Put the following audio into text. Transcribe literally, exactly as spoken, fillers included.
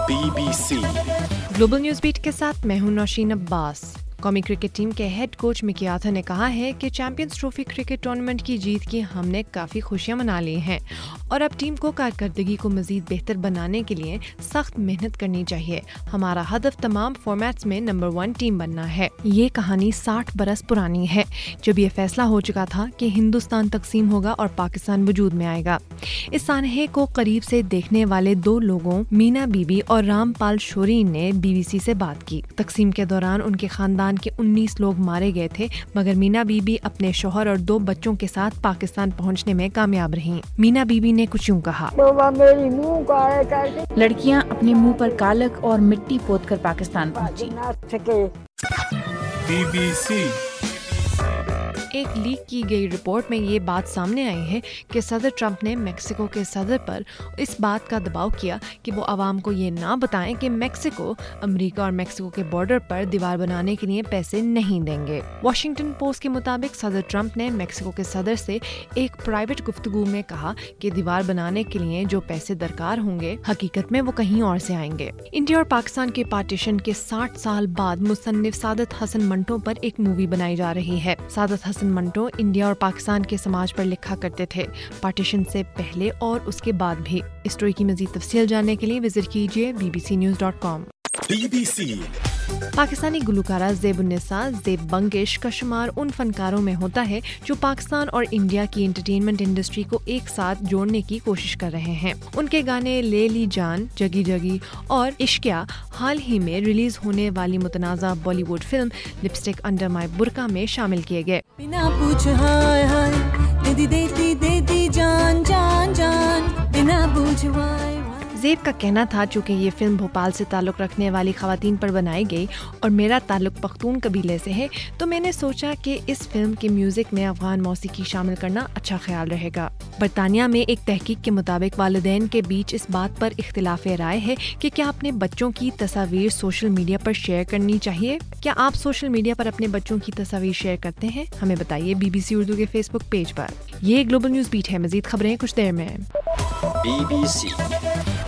Be B C global news beat کے ساتھ میں ہوں نوشین عباس۔ قومی کرکٹ ٹیم کے ہیڈ کوچ مکی آرتھر نے کہا ہے کہ چیمپئنز ٹرافی کرکٹ ٹورنامنٹ کی جیت کی ہم نے کافی خوشیاں منا لی ہیں اور اب ٹیم کو کارکردگی کو مزید بہتر بنانے کے لیے سخت محنت کرنی چاہیے۔ ہمارا ہدف تمام فارمیٹس میں نمبر ون ٹیم بننا ہے۔ یہ کہانی ساٹھ برس پرانی ہے جب یہ فیصلہ ہو چکا تھا کہ ہندوستان تقسیم ہوگا اور پاکستان وجود میں آئے گا۔ اس سانحے کو قریب سے دیکھنے والے دو لوگوں مینا بی بی اور رام پال شورین نے بی بی سی سے بات کی۔ تقسیم کے دوران ان کے خاندان کے انیس لوگ مارے گئے تھے، مگر مینا بی بی اپنے شوہر اور دو بچوں کے ساتھ پاکستان پہنچنے میں کامیاب رہیں۔ مینا بی بی نے کچھ یوں کہا: لڑکیاں اپنے منہ پر کالک اور مٹی پوت کر پاکستان پہنچی۔ بی بی سی ایک لیک کی گئی رپورٹ میں یہ بات سامنے آئی ہے کہ صدر ٹرمپ نے میکسیکو کے صدر پر اس بات کا دباؤ کیا کہ وہ عوام کو یہ نہ بتائیں کہ میکسیکو امریکہ اور میکسیکو کے بارڈر پر دیوار بنانے کے لیے پیسے نہیں دیں گے۔ واشنگٹن پوسٹ کے مطابق صدر ٹرمپ نے میکسیکو کے صدر سے ایک پرائیویٹ گفتگو میں کہا کہ دیوار بنانے کے لیے جو پیسے درکار ہوں گے حقیقت میں وہ کہیں اور سے آئیں گے۔ انڈیا اور پاکستان کے پارٹیشن کے ساٹھ سال بعد مصنف سعادت حسن منٹو پر ایک مووی بنائی جا رہی ہے۔ سعادت حسن منٹو انڈیا اور پاکستان کے سماج پر لکھا کرتے تھے، پارٹیشن سے پہلے اور اس کے بعد بھی۔ اس سٹوری کی مزید تفصیل جاننے کے لیے وزٹ کیجیے B B C news dot com. B B C Pakistani گلوکارہ زیب النساء زیب بنگش کا شمار ان فنکاروں میں ہوتا ہے جو پاکستان اور انڈیا کی انٹرٹینمنٹ انڈسٹری کو ایک ساتھ جوڑنے کی کوشش کر رہے ہیں۔ ان کے گانے لے لی جان، جگی جگی اور عشقیہ حال ہی میں ریلیز ہونے والی متنازع Bollywood film lipstick under my Burkha میں شامل کیے گئے۔ بنا پوچھ ہائے ہائے دیتی دیتی دیتی جان جان جان بنا پوچھ وائے۔ زیب کا کہنا تھا چونکہ یہ فلم بھوپال سے تعلق رکھنے والی خواتین پر بنائی گئی اور میرا تعلق پختون قبیلے سے ہے تو میں نے سوچا کہ اس فلم کے میوزک میں افغان موسیقی شامل کرنا اچھا خیال رہے گا۔ برطانیہ میں ایک تحقیق کے مطابق والدین کے بیچ اس بات پر اختلاف رائے ہے کہ کیا اپنے بچوں کی تصاویر سوشل میڈیا پر شیئر کرنی چاہیے۔ کیا آپ سوشل میڈیا پر اپنے بچوں کی تصاویر شیئر کرتے ہیں؟ ہمیں بتائیے بی بی سی اردو کے فیس بک پیج پر۔ یہ گلوبل نیوز بیٹ ہے، مزید خبریں کچھ دیر میں۔ Be B C